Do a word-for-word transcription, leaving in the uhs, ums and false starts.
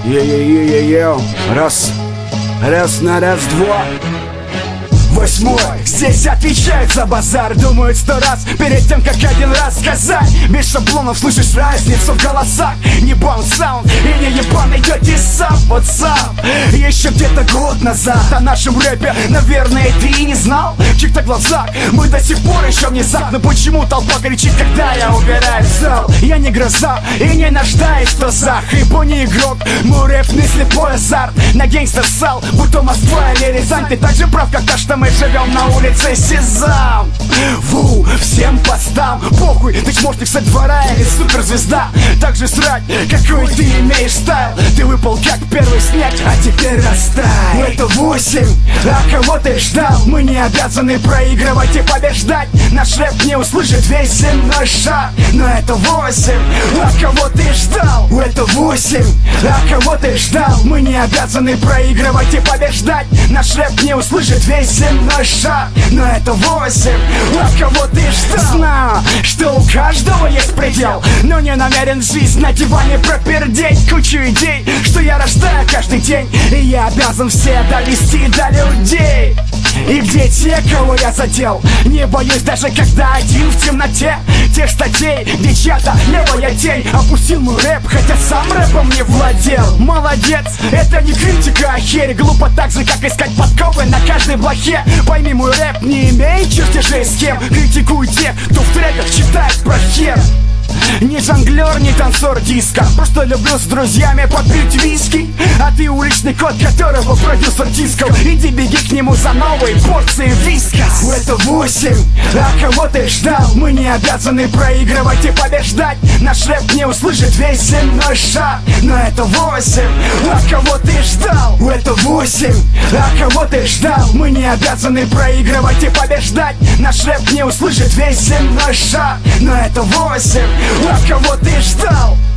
Е-е-е-е-е. Раз. Раз на раз-два. Восьмой, здесь отвечают за базар. Думают сто раз перед тем, как один раз сказать. Без шаблонов слышишь разницу в голосах. Не баунс-саунд и не ебаный дёрти сам. Вот сам, еще где-то год назад о нашем рэпе, наверное, ты и не знал. В чьих-то глазах мы до сих пор еще внезапно. Почему толпа кричит, когда я убираю зал? Я не гроза и не нуждаюсь в тазах. Ибо не игрок, мой рэп не слепой азарт. На гейнгстер ссал, будто Москва или Рязань. Ты так же прав, как то, что мы живем на улице Сезам. Ву, всем постам похуй, ты чмошник со двора или суперзвезда. Так же срать, какой ты имеешь стайл. Ты выпал как первый снег, а теперь растай. Это восемь, а кого ты ждал? Мы не обязаны проигрывать и побеждать. Наш рэп не услышит весь земной шар. Но это восемь, а кого ты ждал? Это восемь, а кого ты ждал? Мы не обязаны проигрывать и побеждать. Наш рэп не услышит весь земной шар. Но это восемь, а кого ты ждал? Знаю, что у каждого есть предел, но не намерен жизнь на диване пропердеть. Кучу идей, что я рождаю каждый день, и я обязан все довести до людей. И где те, кого я задел? Не боюсь даже когда один в темноте тех статей, где чья-то левая тень опустил мой рэп, хотя сам рэпом не владел. Молодец, это не критика, а херь. Глупо так же, как искать подковы на каждой блохе. Пойми, мой рэп не имеет чертежей схем. Критикую тех, кто в треках читает про хер. Не жонглер, не танцор диска, просто люблю с друзьями попить виски. А ты уличный кот, которого продюсер дискал. Иди беги к нему за новой порцией виска. Это восемь, а кого ты ждал? Мы не обязаны проигрывать и побеждать. Наш рэп не услышит весь земной шар. Но это восемь, а кого ты ждал? Это восемь, а кого ты ждал? Мы не обязаны проигрывать и побеждать. Наш рэп не услышит весь земной шар. Но это восемь, а кого ты ждал?